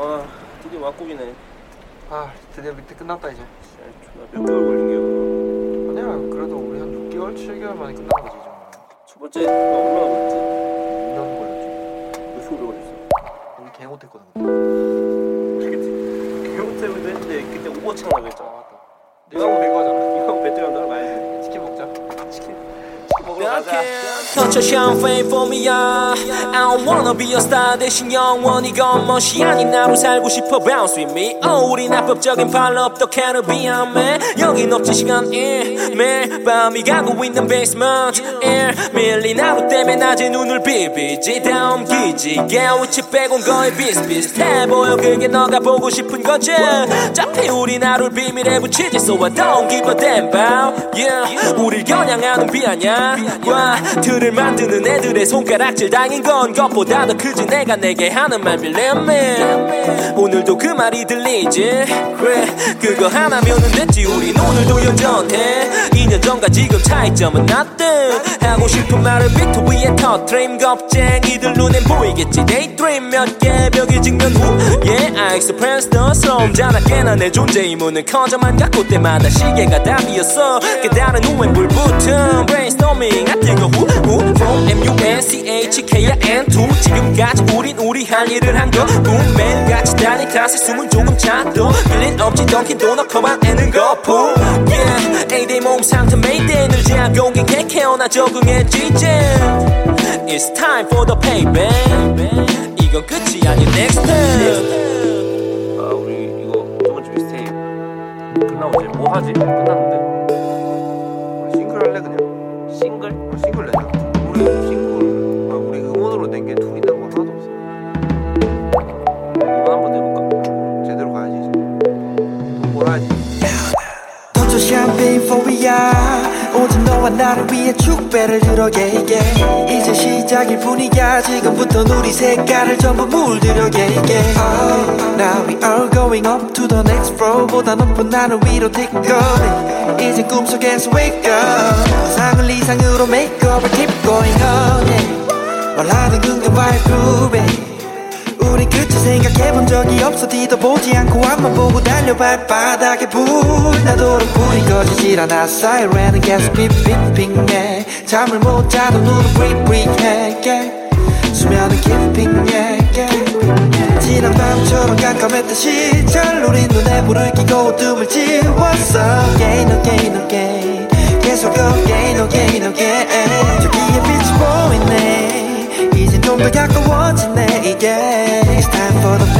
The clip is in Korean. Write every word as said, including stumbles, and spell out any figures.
아 드디어 막고기네. 아 드디어 밑에 끝났다 이제. 몇 개월 걸린 게요? 아니야 그래도 우리 한 육 개월, 칠 개월 만에 끝난 거지 이 정도. 첫 번째 얼마나 걸렸지? 이 년 걸렸지. 몇 개월 걸렸어? 우리 개 못했거든. 그때 개 못하기도 했는데 그때 오버워치 하려고 했잖아. 아 맞다. 내가 뭐 내거 하잖아. 이거 배터리 한다고 가야지. 치킨 먹자. 치킨 치킨 먹으러 가자. Touch a champagne for me, yeah. I don't wanna be a star 대신 영원히 겉멋이 아닌 나로 살고 싶어 bounce with me. Oh, 우린 합법적인 발로 up the Caribbean man. 여긴 없지 시간 일 매일 밤이 가고 있는 basement 일 밀린 하루 때문에 낮에 눈을 비비지 다음 기지개 위치 빼곤 거의 비슷비슷해 보여 그게 너가 보고 싶은 거지. 어차피 우린 하루를 비밀에 붙이지 so I don't give a damn about yeah. 우릴 겨냥하는 비 아냐 yeah. 틀을 만드는 애들의 손가락질 당인 건 것보다 더 크지 내가 내게 하는 말 believe me. 오늘도 그 말이 들리지 그래 그거 하나면은 됐지. 우린 오늘도 여전해 이 년 전과 지금 차이점은 nothing. 하고 싶은 말을 비트 위에 터트림 겁쟁이들 눈엔 보이겠지 daydream 몇 개 벽에 찍는 후 yeah I express the slow 자나깨나 내 존재 의무는 커져만 갖고 때마다 시계가 답이었어. 깨달은 후엔 불붙음 brainstorming 아 뜨거 후 후 from M U N C H K야 N two 지금까지 우린 우리 할 일을 한 거뿐 매일같이 다닌 탓에 숨은 조금 차도 빌린 없지 던킨 도넛 커만 애는 거품 yeah A-Day 몸 상태 Mayday 늘지 않고 갱캐 케어나 적응했지 이제 It's time for the payback. 이건 끝이 아닌 next step. 아 우리 이거 저번 주 미스테이 끝나고 이제 뭐 하지? 끝났는데 우리 싱글 할래 그냥. 싱글? 우리 싱글 내자. 우리 싱글 아, 우리 음원으로 낸 게 둘이 낸거 하나도 없어. 이번 한번 내볼까? 제대로 가야지 이제. 돈 벌어야지. Touch a champagne for me, yeah. 오직 너와 나를 위해 축배를 들어 yeah, yeah. 이제 시작일 뿐이야. 지금부터 우리 색깔을 전부 물들여 yeah, yeah. Oh, now we are going up to the next floor. 보다 높은 하늘 위로 take off. 이제 꿈속에서 wake up. 상을 이상으로 make up and keep going on yeah. 말하는 근감과의 groove. 우리 끝을 생각해본 적이 없어. 뒤도보지 않고 앞만 보고 달려 발바닥에 불나도록 불이 꺼지질 않아. 사이렌은 계속 핑핑핑해. 잠을 못 자도 눈은 브릿브릿해 yeah. 수면은 깊핑해 yeah. 지난 밤처럼 깜깜했던 시절 우린 눈에 불을 켜고 어둠을 지웠어. Again again again 계속 again again again 저기에 빛이 보이네. 이젠 좀 더 가까워지네 yeah. It's time for the